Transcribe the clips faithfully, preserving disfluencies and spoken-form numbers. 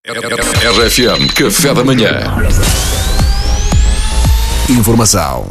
R F M Café da Manhã. Informação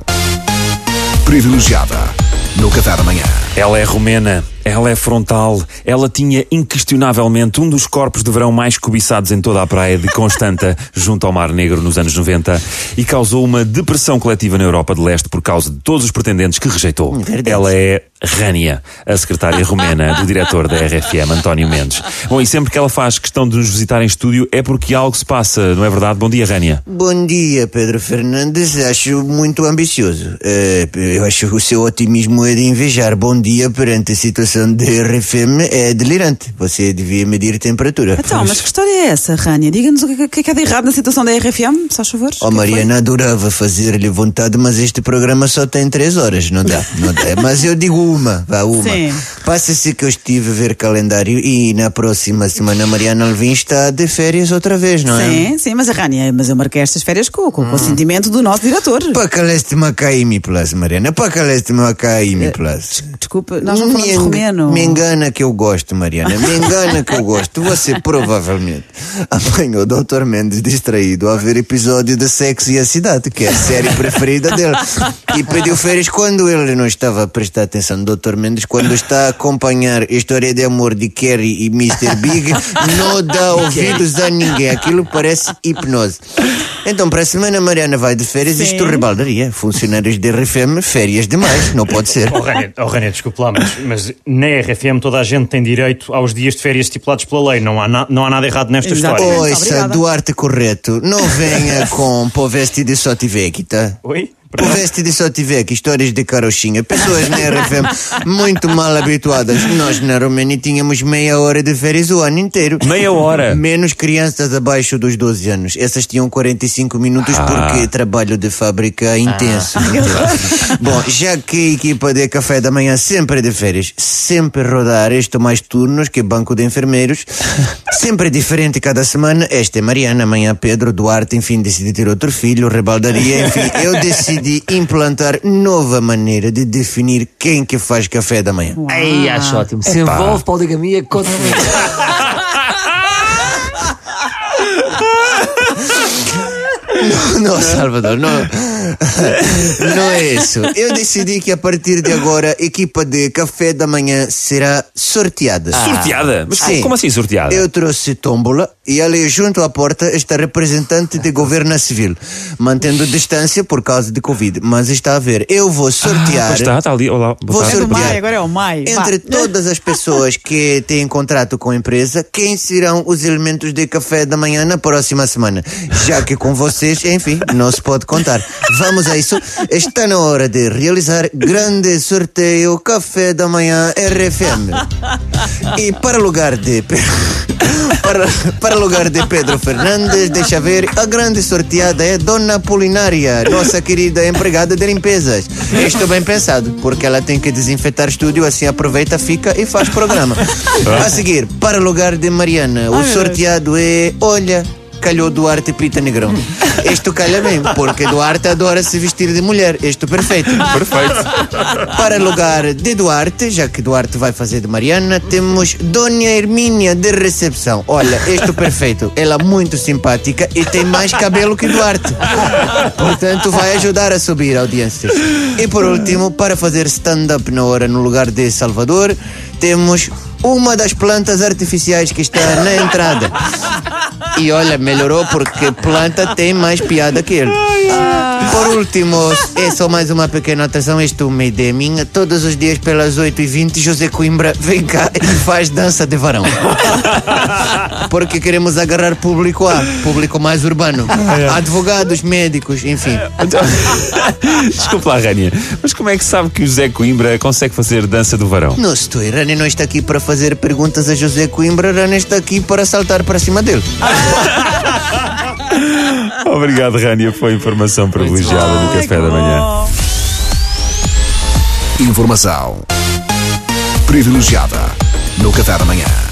privilegiada no Café da Manhã. Ela é romena, ela é frontal, ela tinha inquestionavelmente um dos corpos de verão mais cobiçados em toda a praia de Constanta, junto ao Mar Negro nos anos noventa, e causou uma depressão coletiva na Europa de Leste por causa de todos os pretendentes que rejeitou. Verdade. Ela é Rania, a secretária romena do diretor da R F M, António Mendes. Bom, e sempre que ela faz questão de nos visitar em estúdio é porque algo se passa, não é verdade? Bom dia, Rania. Bom dia, Pedro Fernandes. Acho muito ambicioso. Uh, eu acho que o seu otimismo é de invejar. Bom dia perante a situação da R F M é delirante. Você devia medir temperatura. Então, mas que história é essa, Rania? Diga-nos o que, que, que é de errado na situação da R F M, se faz favor. Oh, Mariana, adorava fazer-lhe vontade, mas este programa só tem três horas. Não dá, não dá. Mas eu digo uma, vá, uma. Sim. Passa-se que eu estive a ver calendário e na próxima semana a Mariana Alvim está de férias outra vez, não é? Sim, sim, mas a Rania, mas eu marquei estas férias com, com o consentimento do nosso diretor. Para que leste Macaimi Plus, Mariana? Para que leste Macaimi Plus? Desculpa, nós não falamos romeno. Me engana que eu gosto, Mariana. Me engana que eu gosto. Você provavelmente apanhou o doutor Mendes distraído a ver episódio de Sexo e a Cidade, que é a série preferida dele. E pediu férias quando ele não estava a prestar atenção. doutor Mendes, quando está a acompanhar a história de amor de Kerry e mister Big, não dá ouvidos a ninguém. Aquilo parece hipnose. Então, para a semana, Mariana vai de férias. Sim. Isto rebaldaria. Funcionários de R F M, férias demais. Não pode ser. Oh, Rania, oh, Rania, desculpe lá, mas, mas na R F M toda a gente tem direito aos dias de férias estipulados pela lei. Não há, na, não há nada errado nesta Exatamente. história. Ouça, Duarte correto. Não venha com povesti de sotivecchi, tá? Oi? Povesti de sotivecchi, histórias de carochinha. Pessoas na R F M muito mal habituadas. Nós na Romênia tínhamos meia hora de férias o ano inteiro. Meia hora? Menos crianças abaixo dos doze anos. Essas tinham quarenta e cinco minutos ah. porque trabalho de fábrica intenso. Ah. intenso. Bom, já que a equipa de Café da Manhã sempre é de férias, sempre rodar, estou mais turnos que banco de enfermeiros, sempre diferente cada semana. Esta é Mariana, amanhã Pedro, Duarte, enfim, decidi ter outro filho, rebaldaria, enfim, eu decidi de implantar nova maneira de definir quem que faz café da manhã. Ai, acho ótimo. Se Epá. envolve poligamia, conta comigo. Não, não, Salvador, não, não é isso. Eu decidi que a partir de agora a equipa de Café da Manhã será sorteada. Ah. Sorteada? Mas Sim. Como assim sorteada? Eu trouxe tómbola e ali junto à porta está representante de governo civil, mantendo distância por causa de Covid. Mas está a ver, eu vou sortear. Ah, está, está ali. Olá, vou É sortear. do Mai, agora é o Mai. Entre todas as pessoas que têm contrato com a empresa, quem serão os elementos de Café da Manhã na próxima semana? Já que com vocês, enfim, não se pode contar. Vamos a isso. Está na hora de realizar grande sorteio Café da Manhã R F M. E para lugar de para, para lugar de Pedro Fernandes, deixa ver, a grande sorteada é Dona Polinária, nossa querida empregada de limpezas. Estou bem pensado, porque ela tem que desinfetar o estúdio, assim aproveita, fica e faz programa. A seguir, para lugar de Mariana, o sorteado é, olha, calhou Duarte Pita Negrão. Este calha bem, porque Duarte adora se vestir de mulher. Este perfeito. Perfeito. Para lugar de Duarte, já que Duarte vai fazer de Mariana, temos Dona Hermínia de recepção. Olha, este perfeito. Ela é muito simpática e tem mais cabelo que Duarte. Portanto, vai ajudar a subir a audiência. E por último, para fazer stand-up na hora no lugar de Salvador, temos uma das plantas artificiais que está na entrada. E olha, melhorou porque planta tem mais piada que ele. Por último, é só mais uma pequena atração. Esta é uma ideia minha. Todos os dias pelas oito e vinte, José Coimbra vem cá e faz dança de varão. Porque queremos agarrar público A, público mais urbano. Advogados, médicos, enfim. Desculpa lá, Rania, mas como é que sabe que o José Coimbra consegue fazer dança do varão? Não estou. Rania não está aqui para fazer perguntas a José Coimbra. Rania está aqui para saltar para cima dele. Obrigado, Rania. Foi informação privilegiada no Café da Manhã. Informação privilegiada no Café da Manhã.